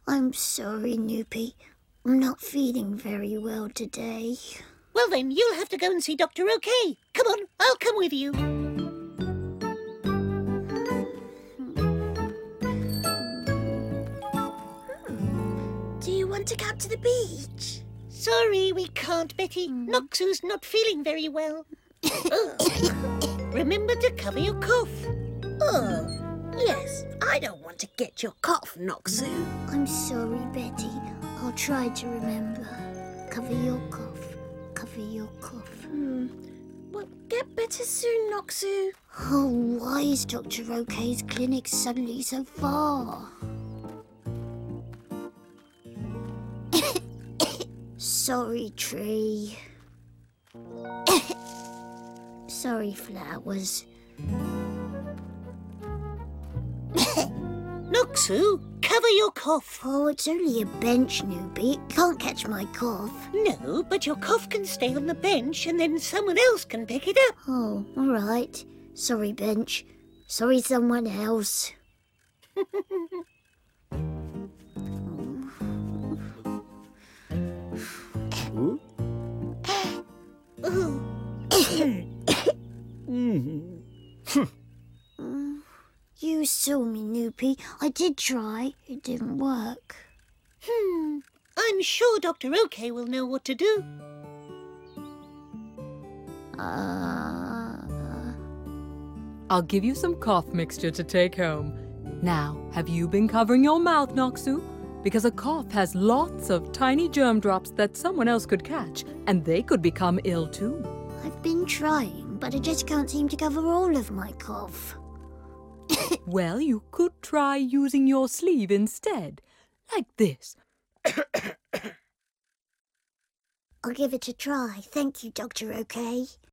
I'm sorry, Noopy. I'm not feeling very well today. Well then, you'll have to go and see Dr. OK. Come on, I'll come with you. Do you want to come to the beach? Sorry, we can't, Betty. Noxoo's not feeling very well. Remember to cover your cough. Oh, yes. I don't want to get your cough, Noxoo. I'm sorry, Betty. I'll try to remember. Cover your cough. Cover your cough. Well, get better soon, Noxoo. Oh, why is Dr. OK's clinic suddenly so far? Sorry, Tree. Sorry, Flowers. Noxoo, cover your cough. Oh, it's only a bench, Noopy. It can't catch my cough. No, but your cough can stay on the bench and then someone else can pick it up. Oh, all right. Sorry, bench. Sorry, someone else. You saw me, Noopy. I did try. It didn't work. I'm sure Dr. OK will know what to do. I'll give you some cough mixture to take home. Now, have you been covering your mouth, Noxoo? Because a cough has lots of tiny germ drops that someone else could catch, and they could become ill too. I've been trying, but I just can't seem to cover all of my cough. Well, you could try using your sleeve instead, like this. I'll give it a try. Thank you, Dr. OK.